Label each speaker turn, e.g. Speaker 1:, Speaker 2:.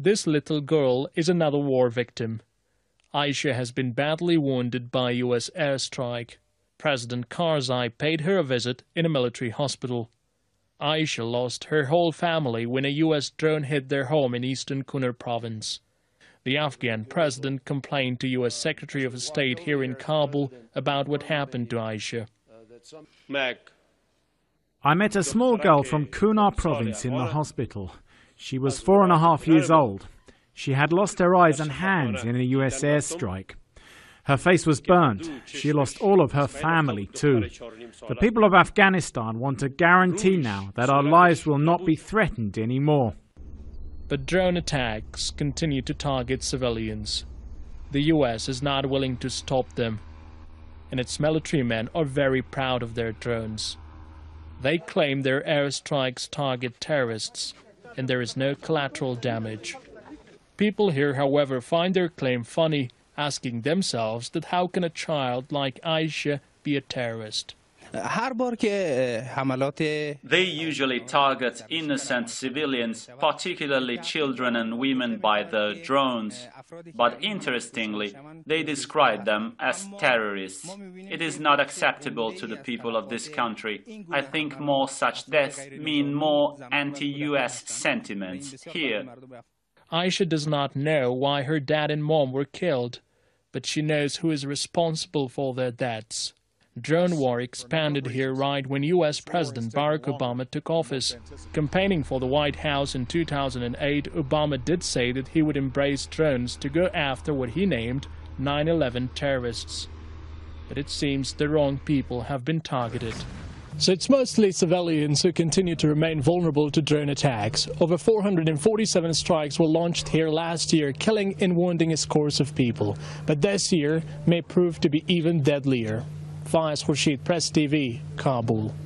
Speaker 1: This little girl is another war victim. Aisha has been badly wounded by a U.S. airstrike. President Karzai paid her a visit in a military hospital. Aisha lost her whole family when a U.S. drone hit their home in eastern Kunar province. The Afghan president complained to U.S. Secretary of State here in Kabul about what happened to Aisha.
Speaker 2: I met a small girl from Kunar province in the hospital. She was 4.5 years old. She had lost her eyes and hands in a US airstrike. Her face was burnt. She lost all of her family too. The people of Afghanistan want a guarantee now that our lives will not be threatened anymore.
Speaker 1: But drone attacks continue to target civilians. The US is not willing to stop them, and its military men are very proud of their drones. They claim their airstrikes target terrorists, and there is no collateral damage. People here, however, find their claim funny, asking themselves that how can a child like Aisha be a terrorist?
Speaker 3: They usually target innocent civilians, particularly children and women, by the drones. But interestingly, they describe them as terrorists. It is not acceptable to the people of this country. I think more such deaths mean more anti-US sentiments here.
Speaker 1: Aisha does not know why her dad and mom were killed, but she knows who is responsible for their deaths. Drone war expanded here right when U.S. President Barack Obama took office. Campaigning for the White House in 2008, Obama did say that he would embrace drones to go after what he named 9/11 terrorists. But it seems the wrong people have been targeted. So it's mostly civilians who continue to remain vulnerable to drone attacks. Over 447 strikes were launched here last year, killing and wounding a scores of people. But this year may prove to be even deadlier. Faiz Khurshid, Press TV, Kabul.